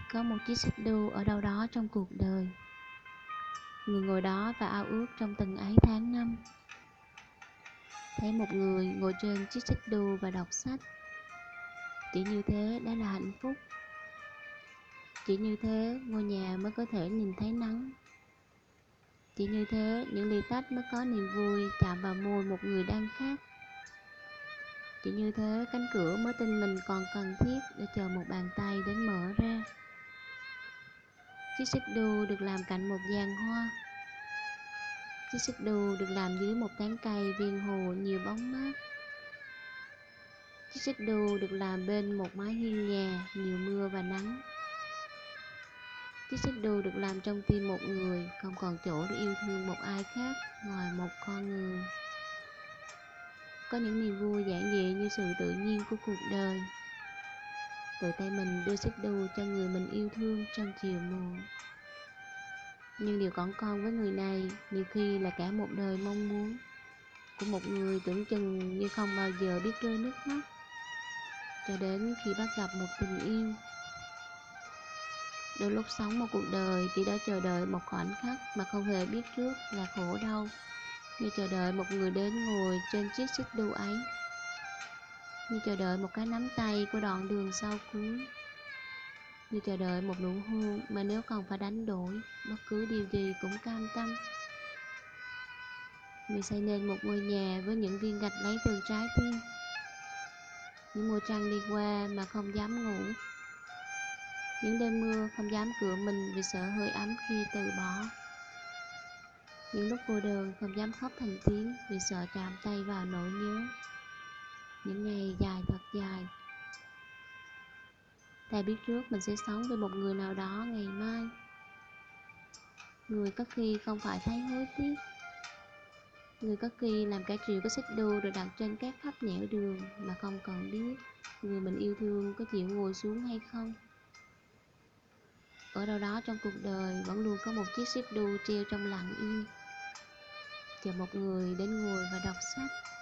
Có một chiếc xích đu ở đâu đó trong cuộc đời. Người ngồi đó và ao ước trong từng ấy tháng năm. Thấy một người ngồi trên chiếc xích đu và đọc sách. Chỉ như thế đã là hạnh phúc. Chỉ như thế ngôi nhà mới có thể nhìn thấy nắng. Chỉ như thế những ly tách mới có niềm vui chạm vào môi một người đang khát. Chỉ như thế cánh cửa mới tin mình còn cần thiết để chờ một bàn tay đến mở ra. Chiếc xích đu được làm cạnh một giàn hoa. Chiếc xích đu được làm dưới một tán cây ven hồ nhiều bóng mát. Chiếc xích đu được làm bên một mái hiên nhà nhiều mưa và nắng. Chiếc xích đu được làm trong tim một người không còn chỗ để yêu thương một ai khác ngoài một con người. Có những niềm vui giản dị như sự tự nhiên của cuộc đời. Tự tay mình đưa xích đu cho người mình yêu thương trong chiều muộn. Nhưng điều cỏn con với người này nhiều khi là cả một đời mong muốn của một người tưởng chừng như không bao giờ biết rơi nước mắt, cho đến khi bắt gặp một tình yêu. Đôi lúc sống một cuộc đời chỉ để chờ đợi một khoảnh khắc mà không hề biết trước là khổ đau, như chờ đợi một người đến ngồi trên chiếc xích đu ấy, như chờ đợi một cái nắm tay của đoạn đường sau cuối, như chờ đợi một nụ hôn mà nếu còn phải đánh đổi bất cứ điều gì cũng cam tâm. Người xây nên một ngôi nhà với những viên gạch lấy từ trái tim, những mùa trăng đi qua mà không dám ngủ, những đêm mưa không dám cựa mình vì sợ hơi ấm khi từ bỏ, những lúc cô đơn không dám khóc thành tiếng vì sợ chạm tay vào nỗi nhớ. Những ngày dài thật dài. Ta biết trước mình sẽ sống với một người nào đó ngày mai, người có khi không phải thấy hối tiếc, người có khi làm cả triệu cái xích đu được đặt trên các khắp nẻo đường mà không cần biết người mình yêu thương có chịu ngồi xuống hay không. Ở đâu đó trong cuộc đời vẫn luôn có một chiếc xích đu treo trong lặng im, chờ một người đến ngồi và đọc sách.